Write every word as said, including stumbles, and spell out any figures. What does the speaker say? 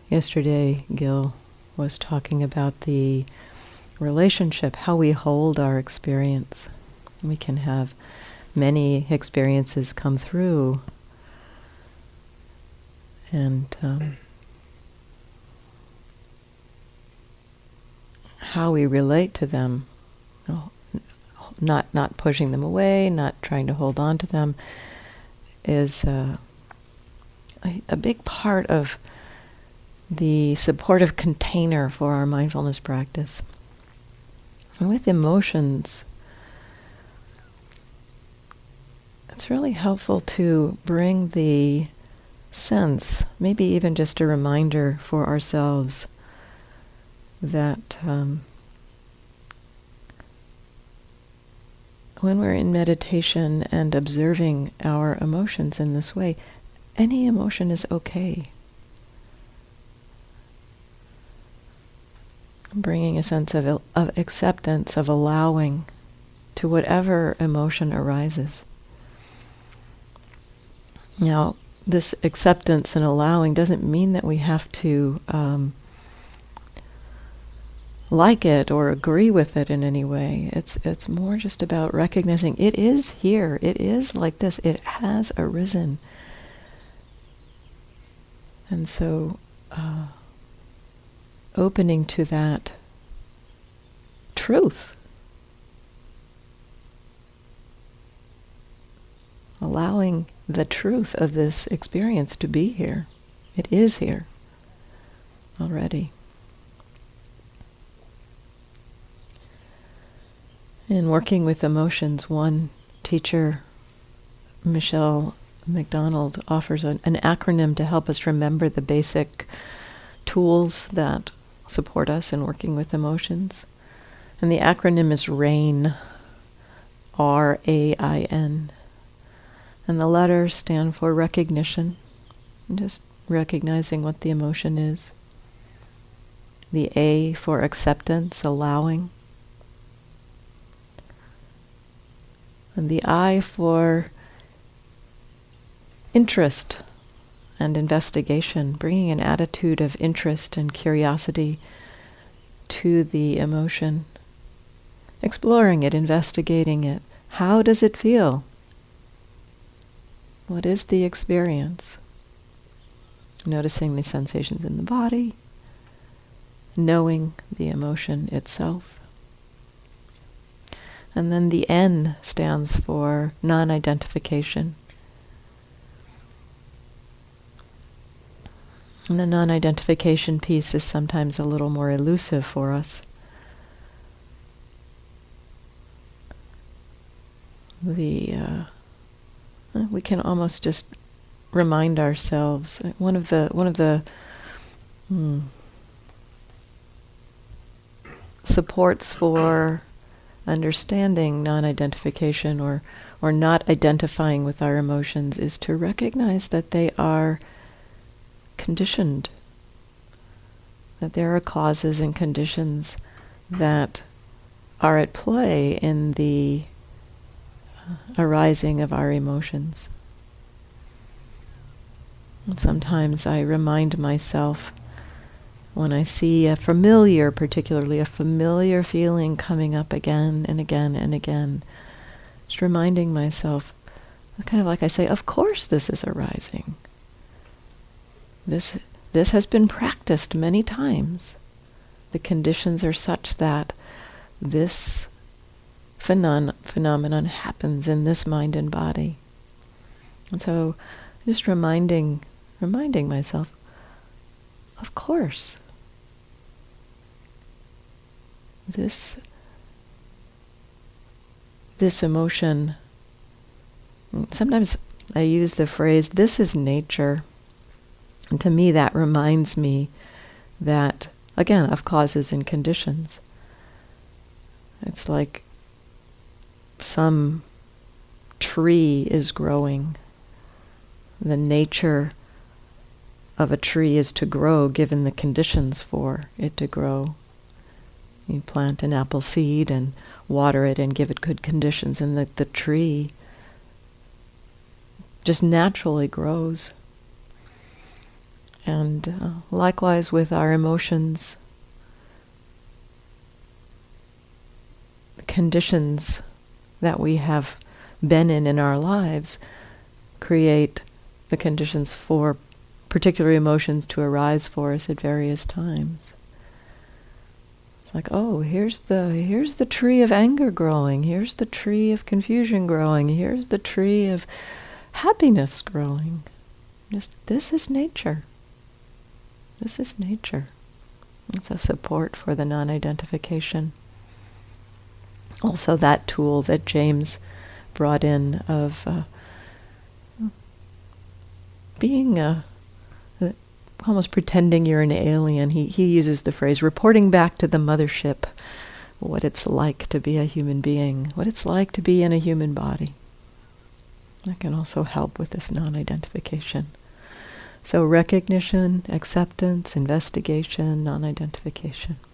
Yesterday, Gil was talking about the relationship, how we hold our experience. We can have many experiences come through, and um, how we relate to them, you know, not not pushing them away, not trying to hold on to them, is uh, a, a big part of the supportive container for our mindfulness practice. And with emotions, it's really helpful to bring the sense, maybe even just a reminder for ourselves, that um, when we're in meditation and observing our emotions in this way, any emotion is okay. Bringing a sense of, of acceptance, of allowing to whatever emotion arises. Now, this acceptance and allowing doesn't mean that we have to um, like it or agree with it in any way. It's it's more just about recognizing it is here. It is like this. It has arisen. And so, uh, opening to that truth. Allowing the truth of this experience to be here. It is here already. In working with emotions, one teacher, Michelle McDonald, offers an, an acronym to help us remember the basic tools that support us in working with emotions. And the acronym is RAIN, R A I N. And the letters stand for recognition, just recognizing what the emotion is. The A for acceptance, allowing. And the I for interest and investigation, bringing an attitude of interest and curiosity to the emotion. Exploring it, investigating it. How does it feel? What is the experience? Noticing the sensations in the body, knowing the emotion itself. And then the N stands for non-identification. And the non-identification piece is sometimes a little more elusive for us. The uh, we can almost just remind ourselves. One of the one of the hmm, supports for understanding non-identification or or not identifying with our emotions is to recognize that they are conditioned, that there are causes and conditions that are at play in the arising of our emotions. And sometimes I remind myself when I see a familiar, particularly a familiar feeling coming up again and again and again, just reminding myself, kind of like I say, of course this is arising. This this has been practiced many times. The conditions are such that this phenon- phenomenon happens in this mind and body. And so just reminding reminding myself, of course, this this emotion, sometimes I use the phrase, this is nature. And to me that reminds me that, again, of causes and conditions. It's like some tree is growing. The nature of a tree is to grow given the conditions for it to grow. You plant an apple seed and water it and give it good conditions, and the, the tree just naturally grows. And uh, likewise with our emotions, the conditions that we have been in in our lives create the conditions for particular emotions to arise for us at various times. It's like, oh, here's the here's the tree of anger growing, here's the tree of confusion growing, here's the tree of happiness growing. Just this is nature. This is nature. It's a support for the non-identification. Also that tool that James brought in of uh, being a, uh, almost pretending you're an alien. He, he uses the phrase, reporting back to the mothership what it's like to be a human being, what it's like to be in a human body. That can also help with this non-identification. So recognition, acceptance, investigation, non-identification.